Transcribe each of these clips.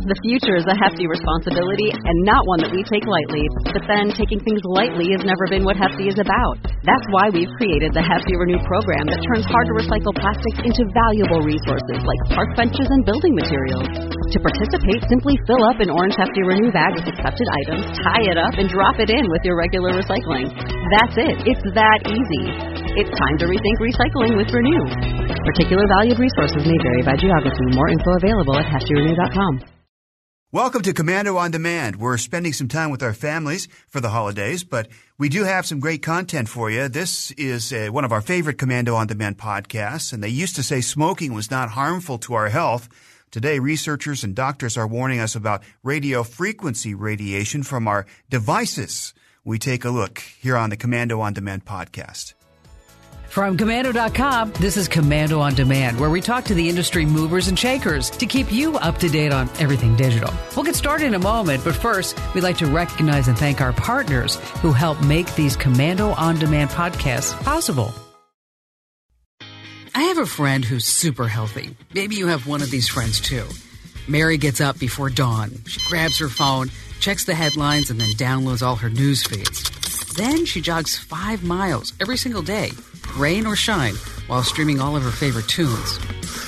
The future is a hefty responsibility and not one that we take lightly. But then taking things lightly has never been what Hefty is about. That's why we've created the Hefty Renew program that turns hard-to-recycle plastics into valuable resources like park benches and building materials. To participate, simply fill up an orange Hefty Renew bag with accepted items, tie it up, and drop it in with your regular recycling. That's it. It's that easy. It's time to rethink recycling with Renew. Particular valued resources may vary by geography. More info available at heftyrenew.com. Welcome to Commando on Demand. We're spending some time with our families for the holidays, but we do have some great content for you. This is one of our favorite Commando on Demand podcasts, and they used to say smoking was not harmful to our health. Today, researchers and doctors are warning us about radio frequency radiation from our devices. We take a look here on the Commando on Demand podcast. From Commando.com, this is Commando on Demand, where we talk to the industry movers and shakers to keep you up to date on everything digital. We'll get started in a moment, but first, we'd like to recognize and thank our partners who help make these Commando on Demand podcasts possible. I have a friend who's super healthy. Maybe you have one of these friends too. Mary gets up before dawn. She grabs her phone, checks the headlines, and then downloads all her news feeds. Then she jogs 5 miles every single day, rain or shine, while streaming all of her favorite tunes.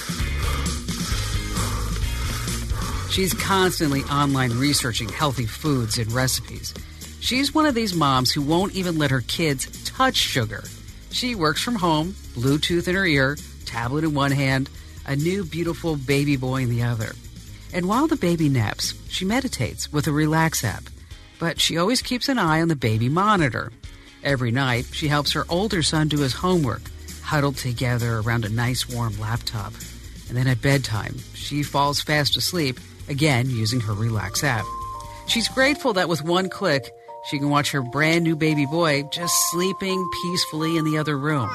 She's constantly online researching healthy foods and recipes. She's one of these moms who won't even let her kids touch sugar. She works from home, Bluetooth in her ear, tablet in one hand, a new beautiful baby boy in the other. And while the baby naps, she meditates with a Relax app. But she always keeps an eye on the baby monitor. Every night, she helps her older son do his homework, huddled together around a nice warm laptop. And then at bedtime, she falls fast asleep, again using her Relax app. She's grateful that with one click, she can watch her brand new baby boy just sleeping peacefully in the other room.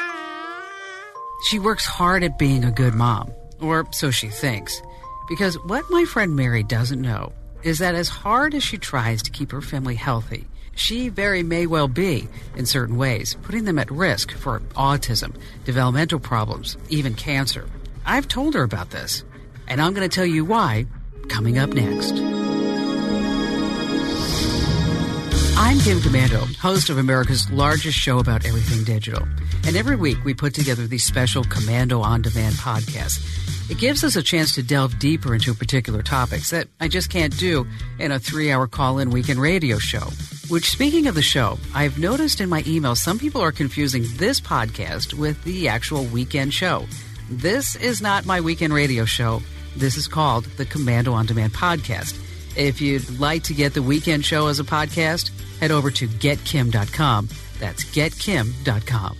She works hard at being a good mom, or so she thinks, because what my friend Mary doesn't know is that as hard as she tries to keep her family healthy, she very may well be, in certain ways, putting them at risk for autism, developmental problems, even cancer. I've told her about this, and I'm going to tell you why coming up next. I'm Kim Commando, host of America's largest show about everything digital. And every week we put together these special Commando On Demand podcasts. It gives us a chance to delve deeper into particular topics that I just can't do in a 3-hour call-in weekend radio show. Which, speaking of the show, I've noticed in my emails some people are confusing this podcast with the actual weekend show. This is not my weekend radio show. This is called the Commando On Demand podcast. If you'd like to get the weekend show as a podcast, head over to getkim.com. That's getkim.com.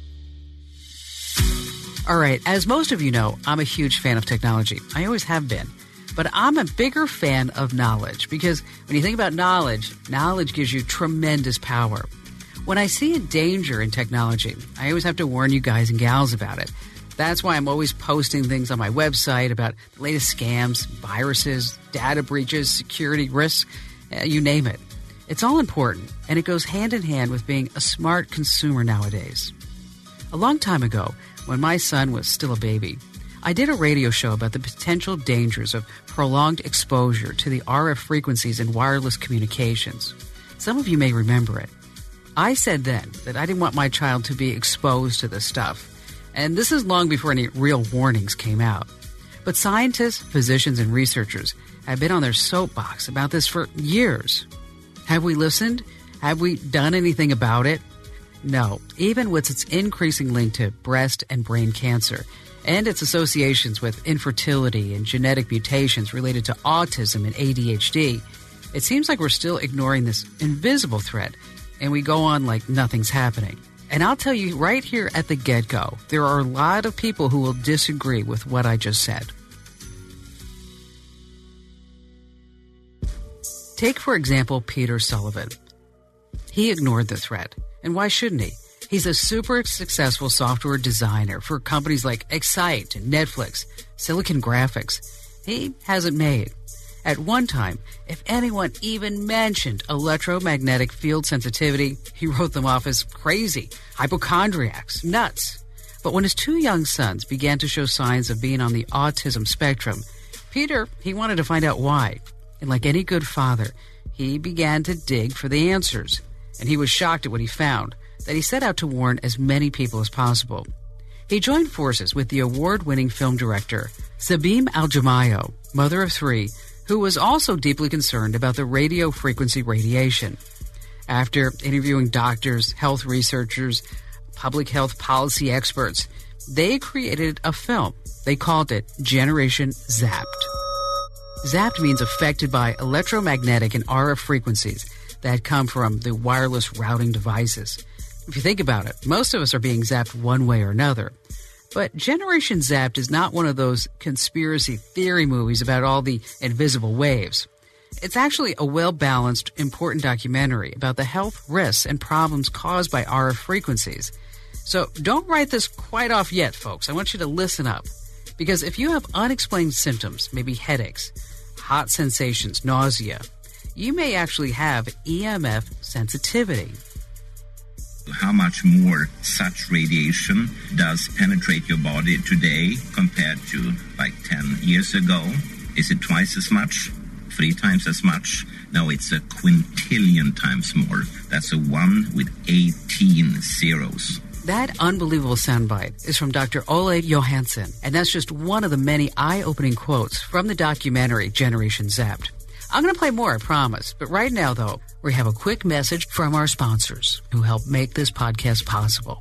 All right, as most of you know, I'm a huge fan of technology. I always have been. But I'm a bigger fan of knowledge because when you think about knowledge, knowledge gives you tremendous power. When I see a danger in technology, I always have to warn you guys and gals about it. That's why I'm always posting things on my website about the latest scams, viruses, data breaches, security risks, you name it. It's all important, and it goes hand in hand with being a smart consumer nowadays. A long time ago, when my son was still a baby, I did a radio show about the potential dangers of prolonged exposure to the RF frequencies in wireless communications. Some of you may remember it. I said then that I didn't want my child to be exposed to this stuff. And this is long before any real warnings came out. But scientists, physicians, and researchers have been on their soapbox about this for years. Have we listened? Have we done anything about it? No, even with its increasing link to breast and brain cancer and its associations with infertility and genetic mutations related to autism and ADHD, it seems like we're still ignoring this invisible threat, and we go on like nothing's happening. And I'll tell you right here at the get-go, there are a lot of people who will disagree with what I just said. Take, for example, Peter Sullivan. He ignored the threat. And why shouldn't he? He's a super successful software designer for companies like Excite and Netflix, Silicon Graphics. He hasn't made. At one time, if anyone even mentioned electromagnetic field sensitivity, he wrote them off as crazy, hypochondriacs, nuts. But when his 2 young sons began to show signs of being on the autism spectrum, Peter, he wanted to find out why. And like any good father, he began to dig for the answers. And he was shocked at what he found, that he set out to warn as many people as possible. He joined forces with the award-winning film director, Sabeem Al-Jamayo, mother of 3, who was also deeply concerned about the radio frequency radiation. After interviewing doctors, health researchers, public health policy experts, they created a film. They called it Generation Zapped. Zapped means affected by electromagnetic and RF frequencies that come from the wireless routing devices. If you think about it, most of us are being zapped one way or another. But Generation Zapped is not one of those conspiracy theory movies about all the invisible waves. It's actually a well-balanced, important documentary about the health risks and problems caused by RF frequencies. So don't write this quite off yet, folks. I want you to listen up. Because if you have unexplained symptoms, maybe headaches, hot sensations, nausea, you may actually have EMF sensitivity. How much more such radiation does penetrate your body today compared to like 10 years ago? Is it twice as much? 3 times as much? No, it's a quintillion times more. That's a 1 with 18 zeros. That unbelievable soundbite is from Dr. Ole Johansson, and that's just one of the many eye-opening quotes from the documentary Generation Zapped. I'm going to play more, I promise. But right now, though, we have a quick message from our sponsors who help make this podcast possible.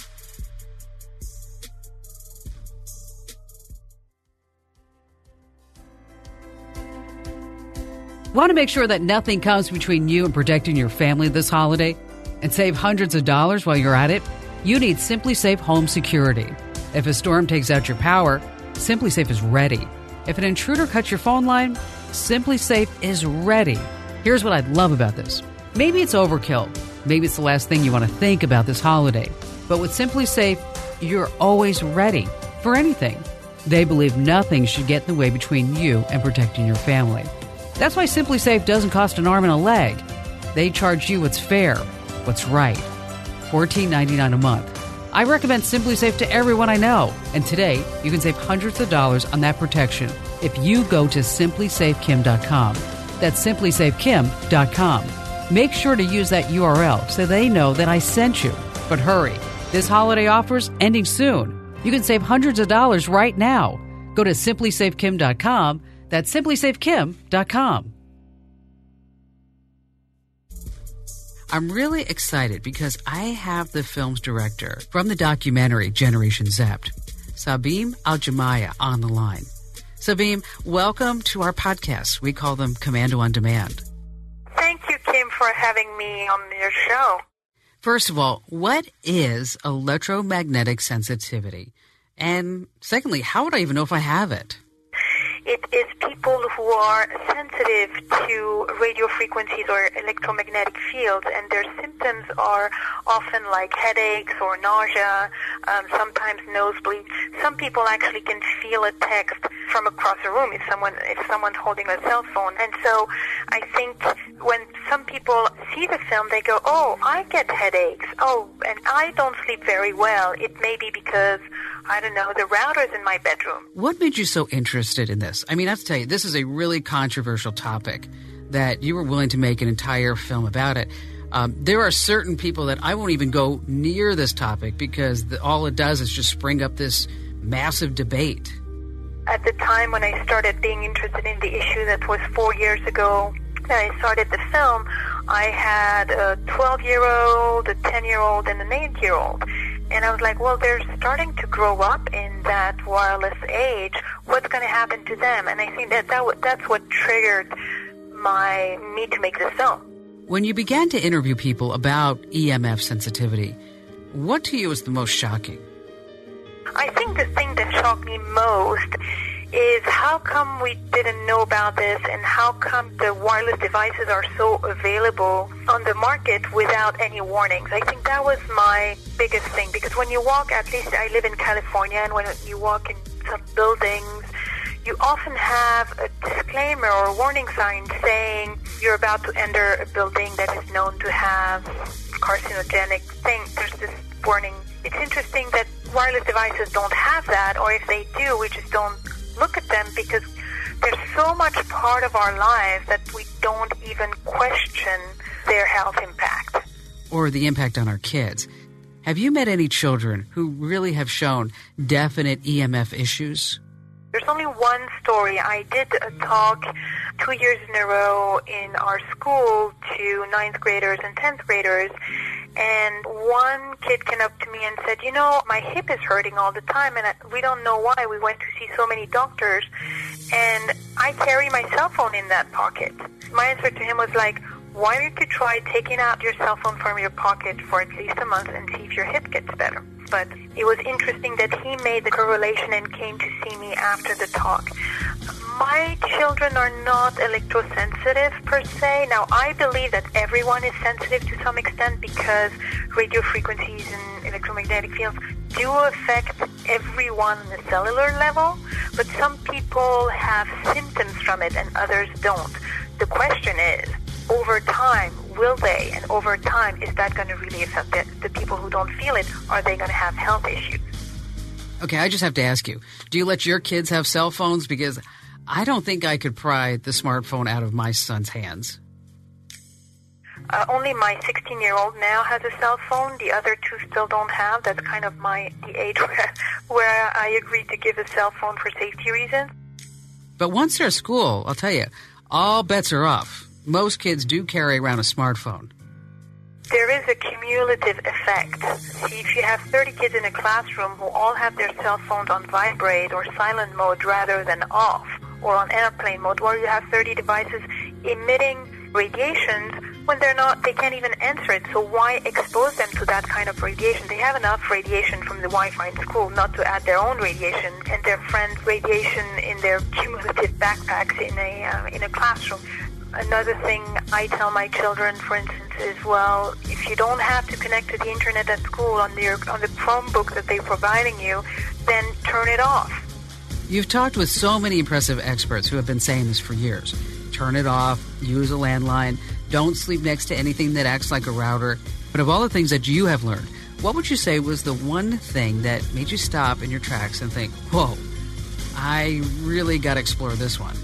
Want to make sure that nothing comes between you and protecting your family this holiday and save hundreds of dollars while you're at it? You need SimpliSafe Home Security. If a storm takes out your power, SimpliSafe is ready. If an intruder cuts your phone line, SimpliSafe is ready. Here's what I love about this. Maybe it's overkill. Maybe it's the last thing you want to think about this holiday. But with SimpliSafe, you're always ready for anything. They believe nothing should get in the way between you and protecting your family. That's why SimpliSafe doesn't cost an arm and a leg. They charge you what's fair, what's right. $14.99 a month. I recommend SimpliSafe to everyone I know. And today, you can save hundreds of dollars on that protection if you go to simplysafekim.com. That's simplysafekim.com. Make sure to use that URL so they know that I sent you. But hurry, this holiday offer's ending soon. You can save hundreds of dollars right now. Go to simplysafekim.com. That's simplysafekim.com. I'm really excited because I have the film's director from the documentary Generation Zapped, Sabeem Al-Jamayo, on the line. Sabeem, welcome to our podcast. We call them Commando on Demand. Thank you, Kim, for having me on your show. First of all, what is electromagnetic sensitivity? And secondly, how would I even know if I have it? It is people who are sensitive to radio frequencies or electromagnetic fields, and their symptoms are often like headaches or nausea, sometimes nosebleed. Some people actually can feel a text from across a room if someone's holding a cell phone. And so I think when some people see the film, they go, oh, I get headaches. Oh, and I don't sleep very well. It may be because, I don't know, the router's in my bedroom. What made you so interested in this? I mean, I have to tell you, this is a really controversial topic that you were willing to make an entire film about it. There are certain people that I won't even go near this topic because all it does is just spring up this massive debate. At the time when I started being interested in the issue, that was 4 years ago, I started the film, I had a 12-year-old, a 10-year-old, and an 8-year-old. And I was like, well, they're starting to grow up in that wireless age. What's going to happen to them? And I think that's what triggered me to make this film. When you began to interview people about EMF sensitivity, what to you was the most shocking? I think the thing that shocked me most is how come we didn't know about this, and how come the wireless devices are so available on the market without any warnings. I think that was my biggest thing, because when you walk, at least I live in California, and when you walk in some buildings, you often have a disclaimer or a warning sign saying you're about to enter a building that is known to have carcinogenic things. There's this warning. It's interesting that wireless devices don't have that, or if they do, we just don't look at them, because they're so much part of our lives that we don't even question their health impact. Or the impact on our kids. Have you met any children who really have shown definite EMF issues? There's only one story. I did a talk 2 years in a row in our school to 9th graders and 10th graders, and one kid came up to me and said, you know, my hip is hurting all the time, and we don't know why. We went to see so many doctors, and I carry my cell phone in that pocket. My answer to him was like, why don't you try taking out your cell phone from your pocket for at least a month and see if your hip gets better? But it was interesting that he made the correlation and came to see me after the talk. My children are not electrosensitive per se. Now, I believe that everyone is sensitive to some extent because radio frequencies and electromagnetic fields do affect everyone on the cellular level, but some people have symptoms from it and others don't. The question is, over time, will they? And over time, is that going to really affect the people who don't feel it? Are they going to have health issues? Okay, I just have to ask you, do you let your kids have cell phones? Because I don't think I could pry the smartphone out of my son's hands. Only my 16-year-old now has a cell phone. The other two still don't have. That's kind of the age where I agreed to give a cell phone for safety reasons. But once they're at school, I'll tell you, all bets are off. Most kids do carry around a smartphone. There is a cumulative effect. See, if you have 30 kids in a classroom who all have their cell phones on vibrate or silent mode rather than off, or on airplane mode, or you have 30 devices emitting radiations when they can't even answer it. So why expose them to that kind of radiation? They have enough radiation from the Wi-Fi in school not to add their own radiation and their friends' radiation in their cumulative backpacks in a classroom. Another thing I tell my children, for instance, is, well, if you don't have to connect to the internet at school on the Chromebook that they're providing you, then turn it off. You've talked with so many impressive experts who have been saying this for years. Turn it off, use a landline, don't sleep next to anything that acts like a router. But of all the things that you have learned, what would you say was the one thing that made you stop in your tracks and think, whoa, I really got to explore this one?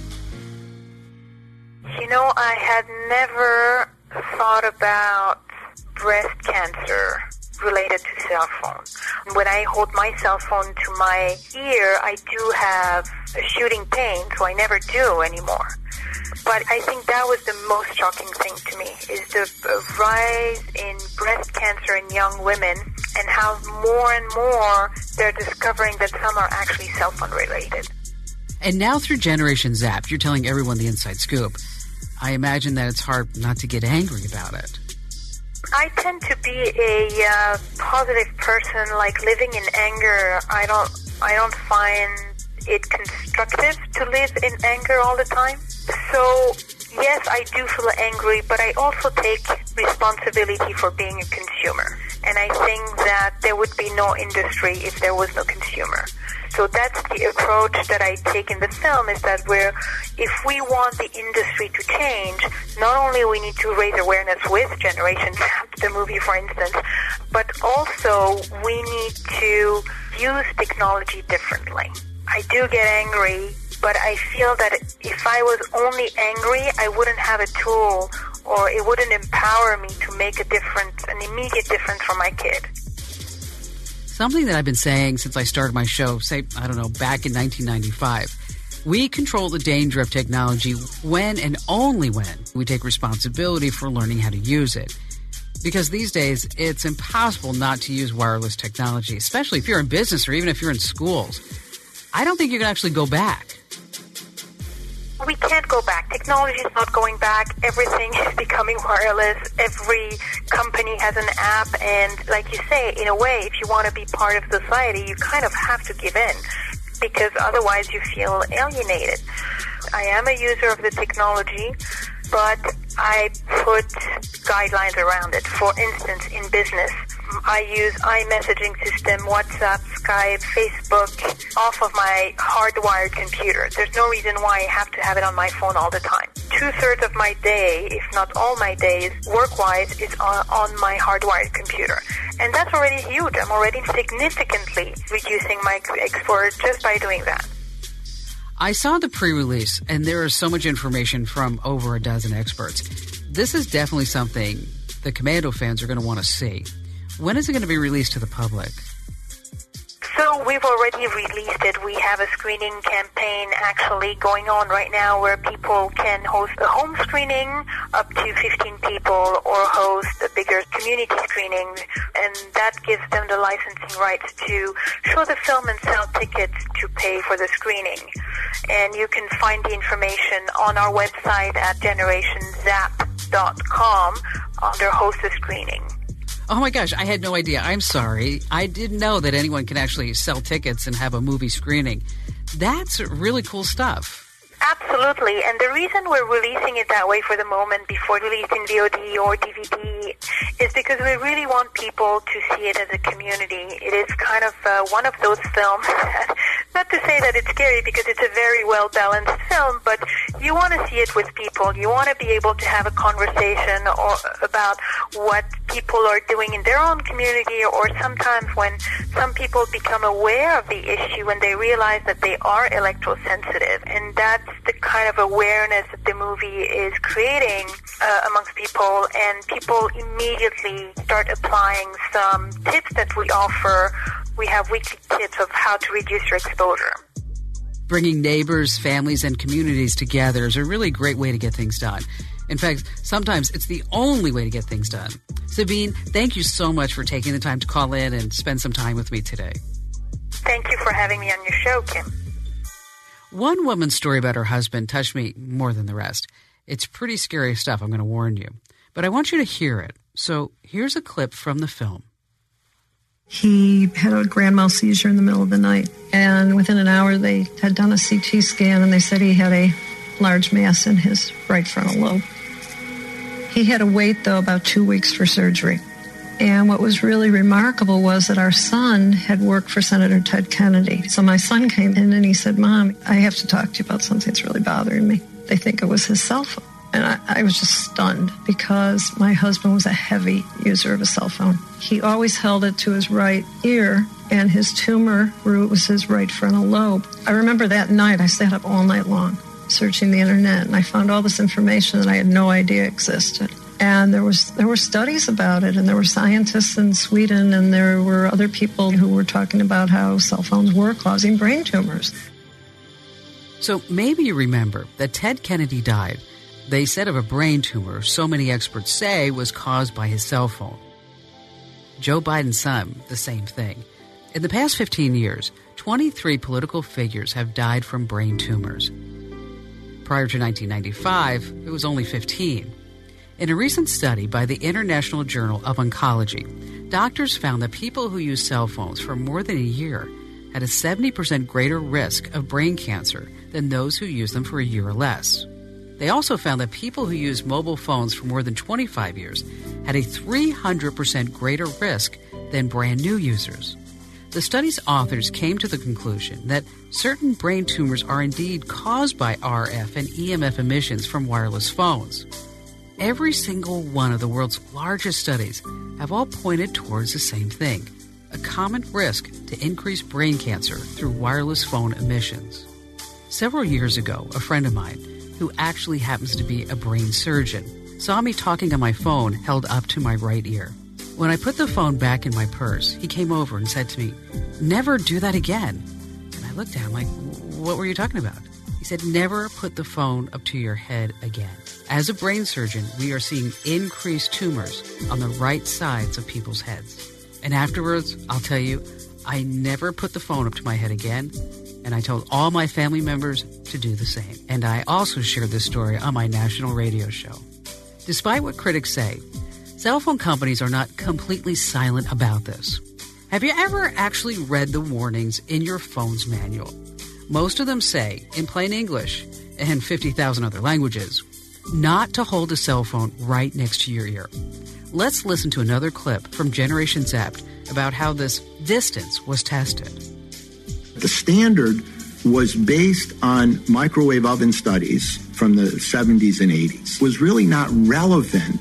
You know, I had never thought about breast cancer related to cell phone. When I hold my cell phone to my ear, I do have a shooting pain, so I never do anymore. But I think that was the most shocking thing to me, is the rise in breast cancer in young women and how more and more they're discovering that some are actually cell phone related. And now through Generation Zapped, you're telling everyone the inside scoop. I imagine that it's hard not to get angry about it. I tend to be a positive person. Like, living in anger, I don't find it constructive to live in anger all the time. So, yes, I do feel angry, but I also take responsibility for being a consumer. And I think that there would be no industry if there was no consumer. So that's the approach that I take in the film, is that if we want the industry to change, not only we need to raise awareness with Generation Zapped, the movie, for instance, but also we need to use technology differently. I do get angry, but I feel that if I was only angry, I wouldn't have a tool, or it wouldn't empower me to make an immediate difference for my kid. Something that I've been saying since I started my show, back in 1995. We control the danger of technology when and only when we take responsibility for learning how to use it. Because these days, it's impossible not to use wireless technology, especially if you're in business or even if you're in schools. I don't think you can actually go back. We can't go back. Technology is not going back. Everything is becoming wireless. Every company has an app. And like you say, in a way, if you want to be part of society, you kind of have to give in, because otherwise you feel alienated. I am a user of the technology, but I put guidelines around it. For instance, in business, I use iMessaging system, WhatsApp, Skype, Facebook off of my hardwired computer. There's no reason why I have to have it on my phone all the time. 2/3 of my day, if not all my days, work-wise, is on my hardwired computer. And that's already huge. I'm already significantly reducing my exposure just by doing that. I saw the pre-release, and there is so much information from over a dozen experts. This is definitely something the Commando fans are going to want to see. When is it going to be released to the public? So we've already released it. We have a screening campaign actually going on right now where people can host a home screening up to 15 people or host a bigger community screening, and that gives them the licensing rights to show the film and sell tickets to pay for the screening. And you can find the information on our website at GenerationZap.com under host a screening. Oh my gosh, I had no idea. I'm sorry. I didn't know that anyone can actually sell tickets and have a movie screening. That's really cool stuff. Absolutely, and the reason we're releasing it that way for the moment before releasing VOD or DVD is because we really want people to see it as a community. It is kind of one of those films that, not to say that it's scary because it's a very well-balanced film, but you want to see it with people. You want to be able to have a conversation about what people are doing in their own community, or sometimes when some people become aware of the issue and they realize that they are electrosensitive, and that's the kind of awareness that the movie is creating amongst people, and people immediately start applying some tips that we offer. We have weekly tips of how to reduce your exposure. Bringing neighbors, families, and communities together is a really great way to get things done. In fact, sometimes it's the only way to get things done. Sabine, thank you so much for taking the time to call in and spend some time with me today. Thank you for having me on your show, Kim. One woman's story about her husband touched me more than the rest. It's pretty scary stuff, I'm going to warn you. But I want you to hear it. So here's a clip from the film. He had a grand mal seizure in the middle of the night, and within an hour they had done a CT scan, and they said he had a large mass in his right frontal lobe. He had to wait, though, about 2 weeks for surgery. And what was really remarkable was that our son had worked for Senator Ted Kennedy. So my son came in and he said, "Mom, I have to talk to you about something that's really bothering me." They think it was his cell phone. And I was just stunned because my husband was a heavy user of a cell phone. He always held it to his right ear, and his tumor root was his right frontal lobe. I remember that night I sat up all night long searching the internet, and I found all this information that I had no idea existed. And there were studies about it, and there were scientists in Sweden, and there were other people who were talking about how cell phones were causing brain tumors. So maybe you remember that Ted Kennedy died, they said, of a brain tumor so many experts say was caused by his cell phone. Joe Biden's son, the same thing. In the past 15 years, 23 political figures have died from brain tumors. Prior to 1995, it was only 15. In a recent study by the International Journal of Oncology, doctors found that people who use cell phones for more than a year had a 70% greater risk of brain cancer than those who use them for a year or less. They also found that people who use mobile phones for more than 25 years had a 300% greater risk than brand new users. The study's authors came to the conclusion that certain brain tumors are indeed caused by RF and EMF emissions from wireless phones. Every single one of the world's largest studies have all pointed towards the same thing, a common risk to increase brain cancer through wireless phone emissions. Several years ago, a friend of mine, who actually happens to be a brain surgeon, saw me talking on my phone held up to my right ear. When I put the phone back in my purse, he came over and said to me, "Never do that again." And I looked at him like, "What were you talking about?" He said, "Never put the phone up to your head again." As a brain surgeon, we are seeing increased tumors on the right sides of people's heads. And afterwards, I'll tell you, I never put the phone up to my head again, and I told all my family members to do the same. And I also shared this story on my national radio show. Despite what critics say, cell phone companies are not completely silent about this. Have you ever actually read the warnings in your phone's manual? Most of them say, in plain English and 50,000 other languages, not to hold a cell phone right next to your ear. Let's listen to another clip from Generation Zapped about how this distance was tested. The standard was based on microwave oven studies from the 70s and 80s. It was really not relevant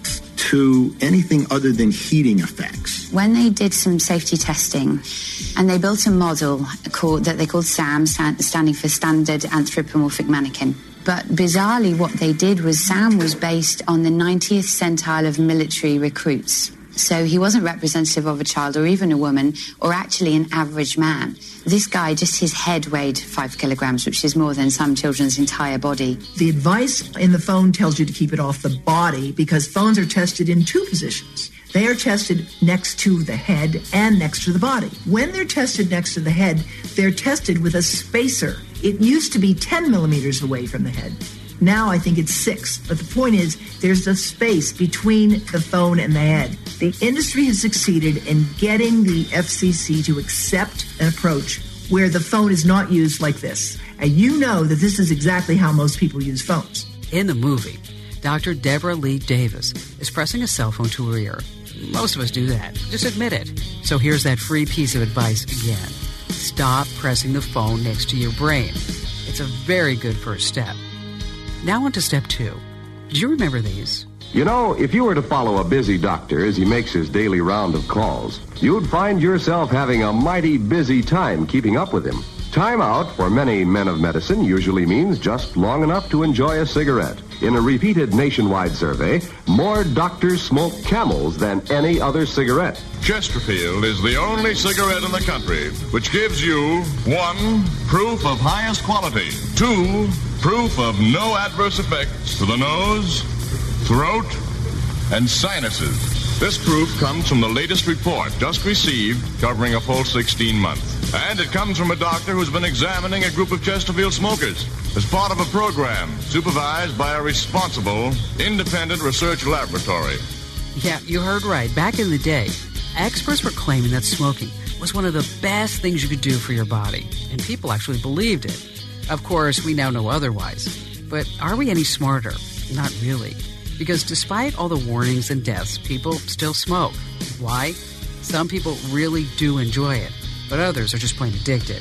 to anything other than heating effects. When they did some safety testing, and they built a model that they called SAM, standing for Standard Anthropomorphic Mannequin. But bizarrely, what they did was SAM was based on the 90th centile of military recruits. So he wasn't representative of a child or even a woman or actually an average man. This guy, just his head weighed 5 kilograms, which is more than some children's entire body. The advice in the phone tells you to keep it off the body because phones are tested in 2 positions. They are tested next to the head and next to the body. When they're tested next to the head, they're tested with a spacer. It used to be 10 millimeters away from the head. Now I think it's 6. But the point is, there's a space between the phone and the head. The industry has succeeded in getting the FCC to accept an approach where the phone is not used like this. And you know that this is exactly how most people use phones. In the movie, Dr. Deborah Lee Davis is pressing a cell phone to her ear. Most of us do that. Just admit it. So here's that free piece of advice again. Stop pressing the phone next to your brain. It's a very good first step. Now on to step 2. Do you remember these? You know, if you were to follow a busy doctor as he makes his daily round of calls, you'd find yourself having a mighty busy time keeping up with him. Time out for many men of medicine usually means just long enough to enjoy a cigarette. In a repeated nationwide survey, more doctors smoke Camels than any other cigarette. Chesterfield is the only cigarette in the country which gives you 1, proof of highest quality, 2, proof of no adverse effects to the nose, throat, and sinuses. This proof comes from the latest report just received covering a full 16 months. And it comes from a doctor who's been examining a group of Chesterfield smokers as part of a program supervised by a responsible, independent research laboratory. Yeah, you heard right. Back in the day, experts were claiming that smoking was one of the best things you could do for your body, and people actually believed it. Of course, we now know otherwise. But are we any smarter? Not really. Because despite all the warnings and deaths, people still smoke. Why? Some people really do enjoy it, but others are just plain addicted.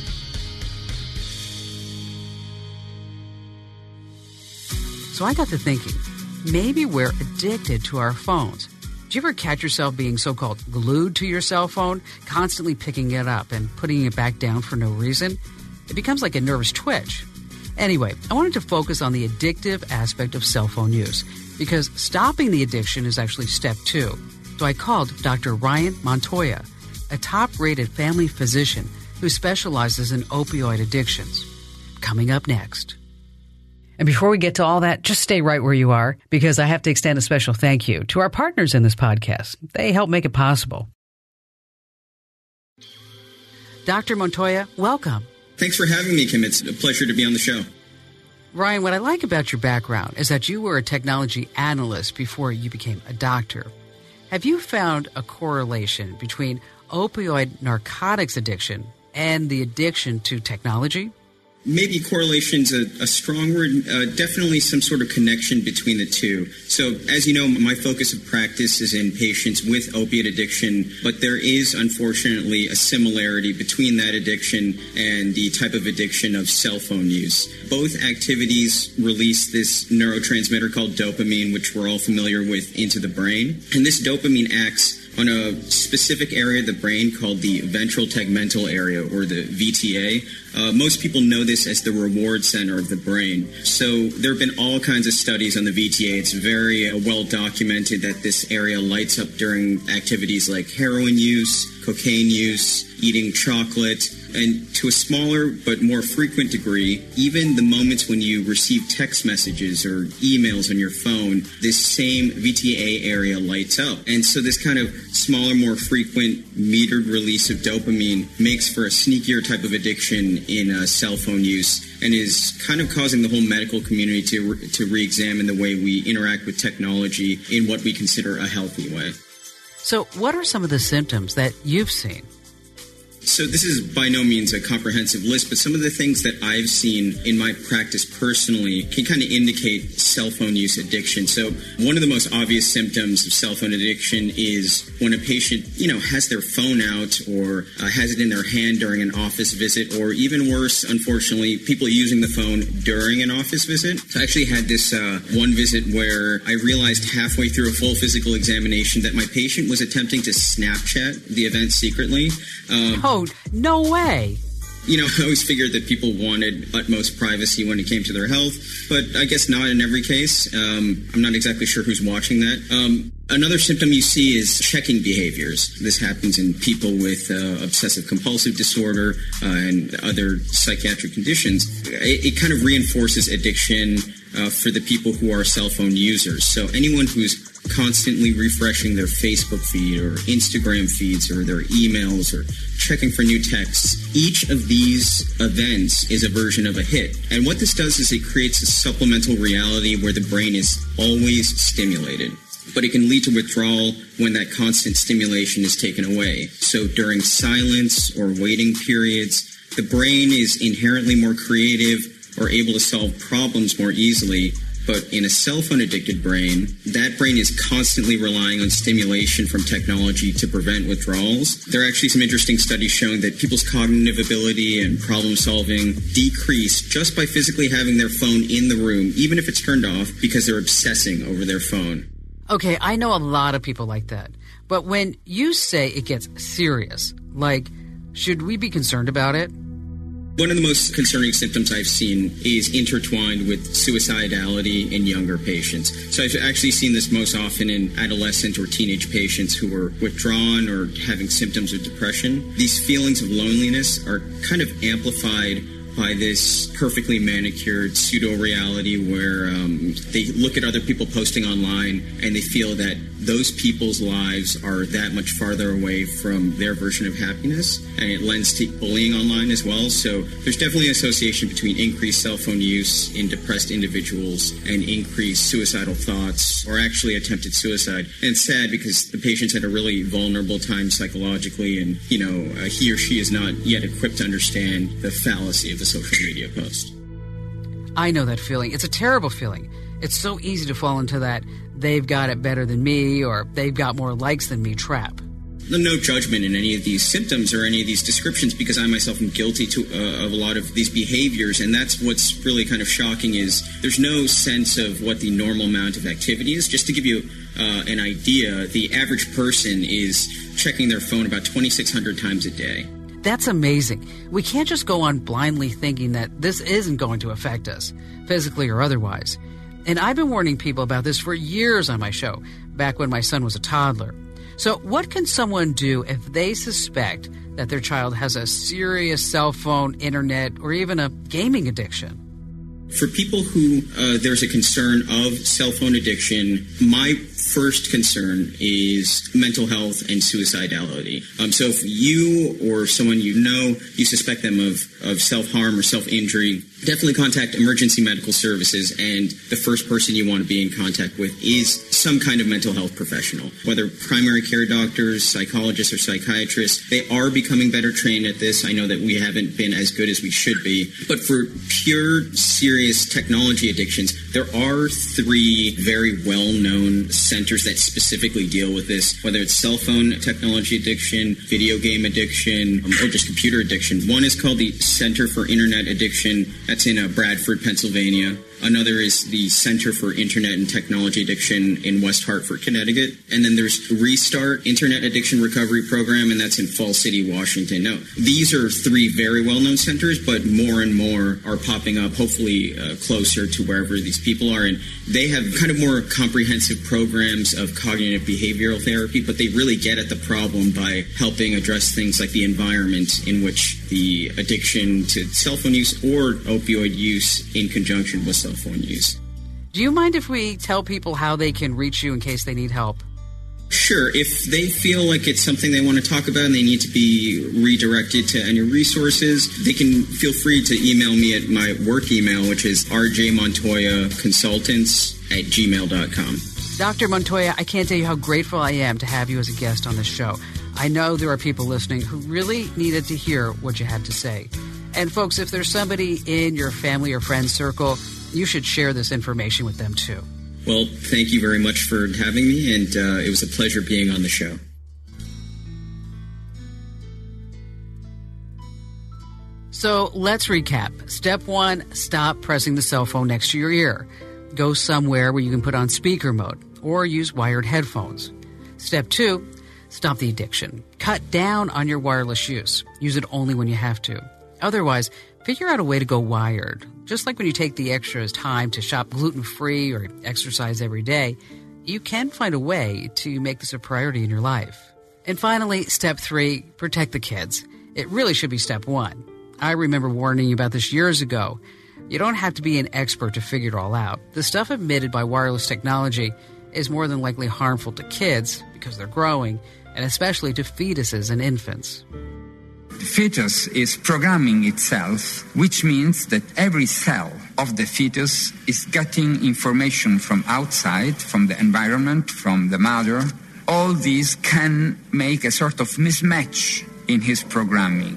So I got to thinking, maybe we're addicted to our phones. Do you ever catch yourself being so-called glued to your cell phone, constantly picking it up and putting it back down for no reason? It becomes like a nervous twitch. Anyway, I wanted to focus on the addictive aspect of cell phone use, because stopping the addiction is actually step 2. So I called Dr. Ryan Montoya, a top-rated family physician who specializes in opioid addictions. Coming up next. And before we get to all that, just stay right where you are, because I have to extend a special thank you to our partners in this podcast. They help make it possible. Dr. Montoya, welcome. Thanks for having me, Kim. It's a pleasure to be on the show. Ryan, what I like about your background is that you were a technology analyst before you became a doctor. Have you found a correlation between opioid narcotics addiction and the addiction to technology? Maybe correlation's a strong word, definitely some sort of connection between the two. So, as you know, my focus of practice is in patients with opiate addiction, but there is, unfortunately, a similarity between that addiction and the type of addiction of cell phone use. Both activities release this neurotransmitter called dopamine, which we're all familiar with, into the brain. And this dopamine acts on a specific area of the brain called the ventral tegmental area, or the VTA. Most people know this as the reward center of the brain. So there have been all kinds of studies on the VTA. It's very well documented that this area lights up during activities like heroin use, cocaine use, eating chocolate, and to a smaller but more frequent degree, even the moments when you receive text messages or emails on your phone, this same VTA area lights up. And so this kind of smaller, more frequent metered release of dopamine makes for a sneakier type of addiction in cell phone use, and is kind of causing the whole medical community to re-examine the way we interact with technology in what we consider a healthy way. So what are some of the symptoms that you've seen? So this is by no means a comprehensive list, but some of the things that I've seen in my practice personally can kind of indicate cell phone use addiction. So one of the most obvious symptoms of cell phone addiction is when a patient, has their phone out or has it in their hand during an office visit, or even worse, unfortunately, people using the phone during an office visit. So I actually had this one visit where I realized halfway through a full physical examination that my patient was attempting to Snapchat the event secretly. Oh, no way. I always figured that people wanted utmost privacy when it came to their health, but I guess not in every case. I'm not exactly sure who's watching that. Another symptom you see is checking behaviors. This happens in people with obsessive-compulsive disorder and other psychiatric conditions. It kind of reinforces addiction for the people who are cell phone users. So anyone who's constantly refreshing their Facebook feed or Instagram feeds or their emails or checking for new texts, each of these events is a version of a hit. And what this does is it creates a supplemental reality where the brain is always stimulated. But it can lead to withdrawal when that constant stimulation is taken away. So during silence or waiting periods, the brain is inherently more creative or able to solve problems more easily. But in a cell phone addicted brain, that brain is constantly relying on stimulation from technology to prevent withdrawals. There are actually some interesting studies showing that people's cognitive ability and problem solving decrease just by physically having their phone in the room, even if it's turned off, because they're obsessing over their phone. Okay, I know a lot of people like that. But when you say it gets serious, should we be concerned about it? One of the most concerning symptoms I've seen is intertwined with suicidality in younger patients. So I've actually seen this most often in adolescent or teenage patients who are withdrawn or having symptoms of depression. These feelings of loneliness are kind of amplified by this perfectly manicured pseudo-reality where they look at other people posting online and they feel that those people's lives are that much farther away from their version of happiness, and it lends to bullying online as well. So there's definitely an association between increased cell phone use in depressed individuals and increased suicidal thoughts or actually attempted suicide. And it's sad because the patient's had a really vulnerable time psychologically, and he or she is not yet equipped to understand the fallacy of the social media post. I know that feeling. It's a terrible feeling. It's so easy to fall into that they've got it better than me or they've got more likes than me trap. No judgment in any of these symptoms or any of these descriptions, because I myself am guilty of a lot of these behaviors, and that's what's really kind of shocking is there's no sense of what the normal amount of activity is. Just to give you an idea, the average person is checking their phone about 2,600 times a day. That's amazing. We can't just go on blindly thinking that this isn't going to affect us, physically or otherwise. And I've been warning people about this for years on my show, back when my son was a toddler. So what can someone do if they suspect that their child has a serious cell phone, internet, or even a gaming addiction? For people who there's a concern of cell phone addiction, my first concern is mental health and suicidality. So if you or someone you suspect them of self-harm or self-injury, definitely contact emergency medical services, and the first person you want to be in contact with is some kind of mental health professional, whether primary care doctors, psychologists, or psychiatrists. They are becoming better trained at this. I know that we haven't been as good as we should be, but for pure, serious technology addictions, there are 3 very well-known centers that specifically deal with this, whether it's cell phone technology addiction, video game addiction, or just computer addiction. One is called the Center for Internet Addiction. That's in Bradford, Pennsylvania. Another is the Center for Internet and Technology Addiction in West Hartford, Connecticut. And then there's Restart Internet Addiction Recovery Program, and that's in Falls City, Washington. Now, these are 3 very well-known centers, but more and more are popping up, hopefully closer to wherever these people are. And they have kind of more comprehensive programs of cognitive behavioral therapy, but they really get at the problem by helping address things like the environment in which the addiction to cell phone use or opioid use in conjunction with cell phone use. Do you mind if we tell people how they can reach you in case they need help? Sure. If they feel like it's something they want to talk about and they need to be redirected to any resources, they can feel free to email me at my work email, which is rjmontoyaconsultants@gmail.com. Dr. Montoya, I can't tell you how grateful I am to have you as a guest on this show. I know there are people listening who really needed to hear what you had to say. And folks, if there's somebody in your family or friend circle, you should share this information with them too. Well, thank you very much for having me, and it was a pleasure being on the show. So let's recap. Step 1, stop pressing the cell phone next to your ear. Go somewhere where you can put on speaker mode or use wired headphones. Step 2, stop the addiction. Cut down on your wireless use. Use it only when you have to. Otherwise, figure out a way to go wired. Just like when you take the extra time to shop gluten-free or exercise every day, you can find a way to make this a priority in your life. And finally, step 3, protect the kids. It really should be step 1. I remember warning you about this years ago. You don't have to be an expert to figure it all out. The stuff emitted by wireless technology is more than likely harmful to kids because they're growing, and especially to fetuses and infants. The fetus is programming itself, which means that every cell of the fetus is getting information from outside, from the environment, from the mother. All these can make a sort of mismatch in his programming.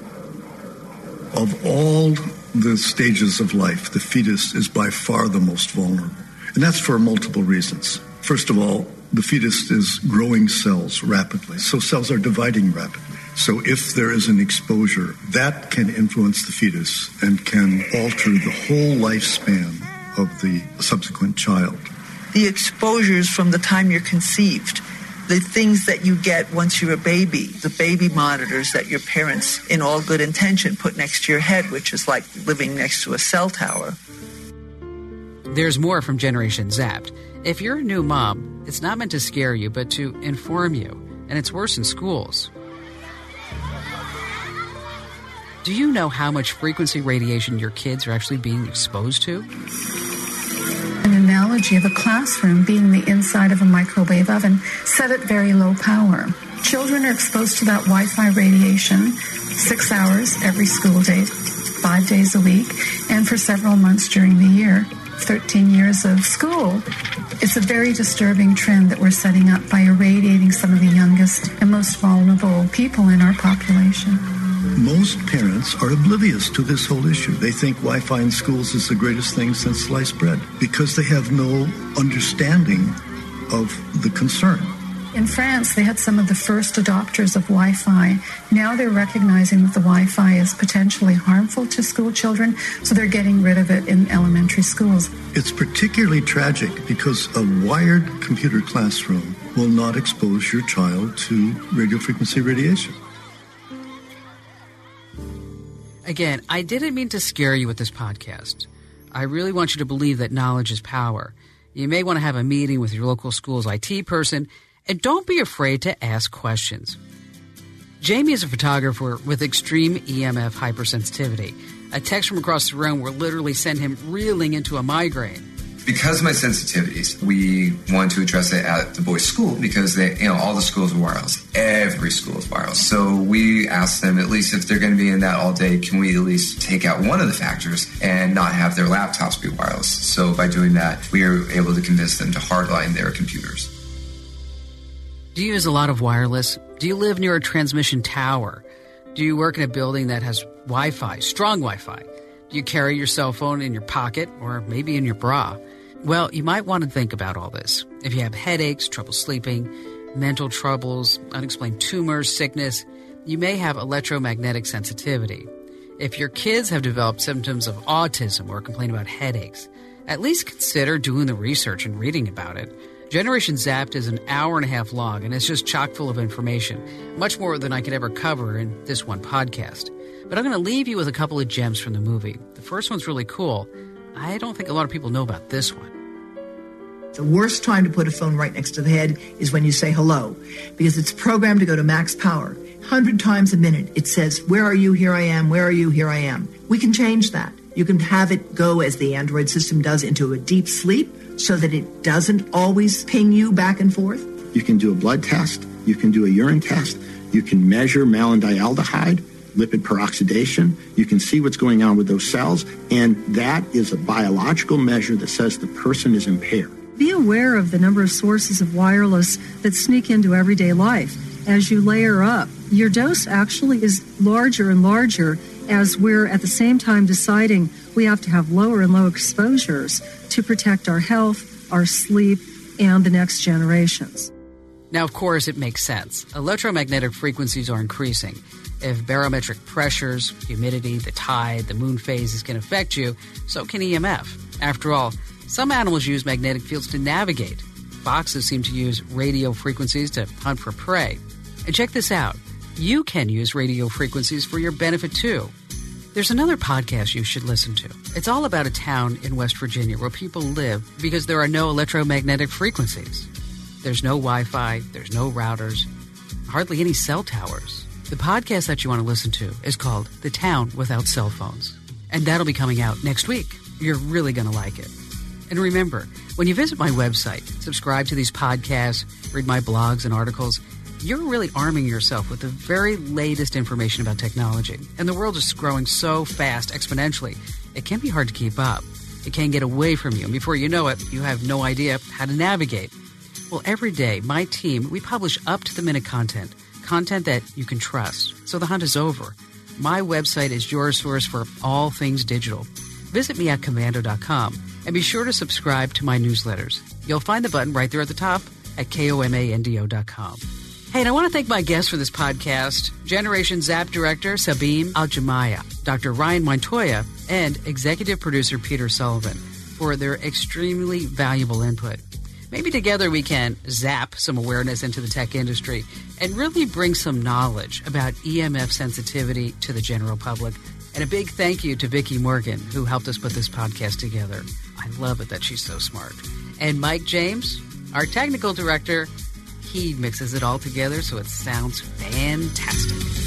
Of all the stages of life, the fetus is by far the most vulnerable. And that's for multiple reasons. First of all, the fetus is growing cells rapidly. So cells are dividing rapidly. So if there is an exposure, that can influence the fetus and can alter the whole lifespan of the subsequent child. The exposures from the time you're conceived, the things that you get once you're a baby, the baby monitors that your parents, in all good intention, put next to your head, which is like living next to a cell tower. There's more from Generation Zapped. If you're a new mom, it's not meant to scare you, but to inform you. And it's worse in schools. Do you know how much frequency radiation your kids are actually being exposed to? An analogy of a classroom being the inside of a microwave oven set at very low power. Children are exposed to that Wi-Fi radiation 6 hours every school day, 5 days a week, and for several months during the year. 13 years of school. It's a very disturbing trend that we're setting up by irradiating some of the youngest and most vulnerable people in our population. Most parents are oblivious to this whole issue. They think Wi-Fi in schools is the greatest thing since sliced bread because they have no understanding of the concern. In France, they had some of the first adopters of Wi-Fi. Now they're recognizing that the Wi-Fi is potentially harmful to school children, so they're getting rid of it in elementary schools. It's particularly tragic because a wired computer classroom will not expose your child to radio frequency radiation. Again, I didn't mean to scare you with this podcast. I really want you to believe that knowledge is power. You may want to have a meeting with your local school's IT person, and don't be afraid to ask questions. Jamie is a photographer with extreme EMF hypersensitivity. A text from across the room will literally send him reeling into a migraine. Because of my sensitivities, we want to address it at the boys' school because all the schools are wireless. Every school is wireless. So we asked them, at least if they're going to be in that all day, can we at least take out one of the factors and not have their laptops be wireless? So by doing that, we are able to convince them to hardline their computers. Do you use a lot of wireless? Do you live near a transmission tower? Do you work in a building that has Wi-Fi, strong Wi-Fi? Do you carry your cell phone in your pocket or maybe in your bra? Well, you might want to think about all this. If you have headaches, trouble sleeping, mental troubles, unexplained tumors, sickness, you may have electromagnetic sensitivity. If your kids have developed symptoms of autism or complain about headaches, at least consider doing the research and reading about it. Generation Zapped is an hour-and-a-half long, and it's just chock full of information, much more than I could ever cover in this one podcast. But I'm going to leave you with a couple of gems from the movie. The first one's really cool. I don't think a lot of people know about this one. The worst time to put a phone right next to the head is when you say hello, because it's programmed to go to max power. 100 times a minute, it says, where are you? Here I am. Where are you? Here I am. We can change that. You can have it go, as the Android system does, into a deep sleep so that it doesn't always ping you back and forth. You can do a blood test. You can do a urine test. You can measure malondialdehyde, lipid peroxidation. You can see what's going on with those cells, and that is a biological measure that says the person is impaired. Be aware of the number of sources of wireless that sneak into everyday life. as you layer up, your dose actually is larger and larger as we're at the same time deciding we have to have lower and lower exposures to protect our health, our sleep, and the next generations. Now, of course, it makes sense. Electromagnetic frequencies are increasing. If barometric pressures, humidity, the tide, the moon phases can affect you, so can EMF. After all, some animals use magnetic fields to navigate. Foxes seem to use radio frequencies to hunt for prey. And check this out. You can use radio frequencies for your benefit, too. There's another podcast you should listen to. It's all about a town in West Virginia where people live because there are no electromagnetic frequencies. There's no Wi-Fi, there's no routers, hardly any cell towers. The podcast that you want to listen to is called The Town Without Cell Phones. And that'll be coming out next week. You're really going to like it. And remember, when you visit my website, subscribe to these podcasts, read my blogs and articles, you're really arming yourself with the very latest information about technology. And the world is growing so fast, exponentially, it can be hard to keep up. It can get away from you. And before you know it, you have no idea how to navigate. Well, every day, my team, we publish up-to-the-minute content that you can trust. So the hunt is over. My website is your source for all things digital. Visit me at komando.com and be sure to subscribe to my newsletters. You'll find the button right there at the top at komando.com. Hey, and I want to thank my guests for this podcast, Generation Zap Director Sabim Al-Jamaya, Dr. Ryan Montoya, and Executive Producer Peter Sullivan for their extremely valuable input. Maybe together we can zap some awareness into the tech industry and really bring some knowledge about EMF sensitivity to the general public. And a big thank you to Vicki Morgan, who helped us put this podcast together. I love it that she's so smart. And Mike James, our technical director, he mixes it all together so it sounds fantastic.